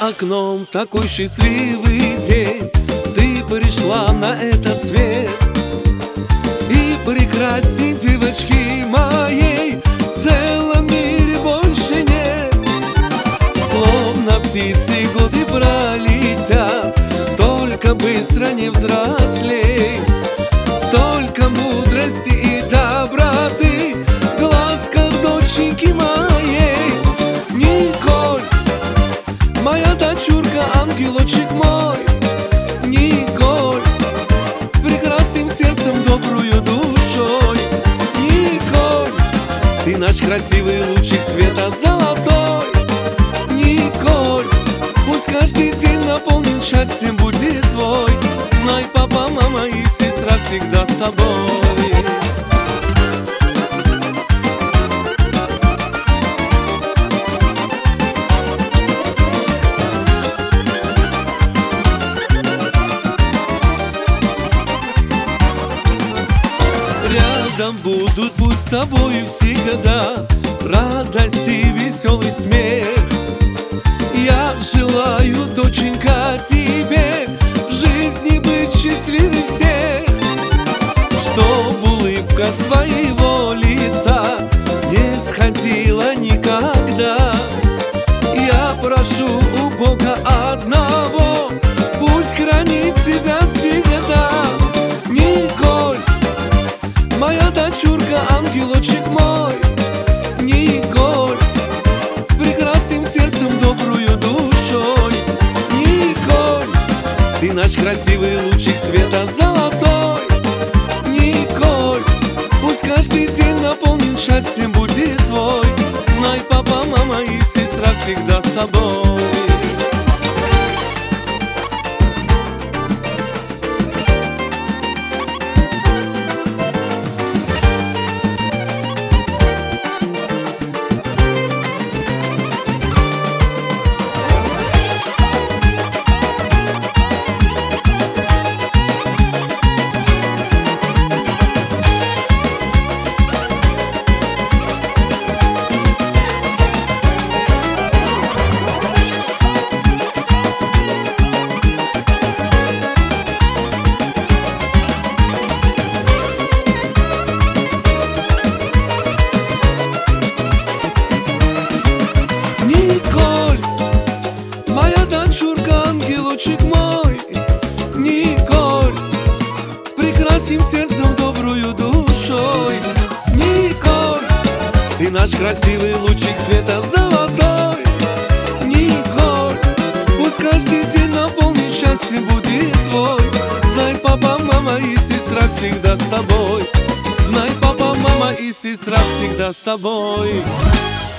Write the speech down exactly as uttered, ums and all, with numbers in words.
окном такой счастливый день, ты пришла на этот свет. И прекрасней девочки моей в целом мире больше нет. Словно птицы годы пролетят, только быстро не взрослей. Столько мудрости и доброты в глазках доченьки моей. Николь, моя дочурка, ангелочек мой. Николь, с прекрасным сердцем, добрую душой. Николь, ты наш красивый лучик света золотой. Николь, пусть каждый день наполнен счастьем будет твой. Знай, папа, мама и сестра всегда с тобой. Рядом будут пусть с тобой всегда радость и веселый смех. Я желаю, доченька, тебе в жизни быть счастливей всех. Чтоб улыбка с твоего лица не сходила никогда. Я прошу у Бога одного, пусть хранит тебя всегда. Николь, моя дочурка, ангелочек мой. Николь, с прекрасным сердцем, добрую душой. Николь, ты наш красивый лучик света золотой. Николь, пусть каждый день наполнен счастьем будет твой. Знай, папа, мама и сестра всегда с тобой. Николь, моя дочурка, ангелочек мой. Николь, с прекрасным сердцем, добрую душой. Николь, ты наш красивый лучик света золотой. Николь, пусть каждый день наполнен счастьем будет твой. Знай, папа, мама и сестра всегда с тобой. Знай, папа, мама и сестра всегда с тобой.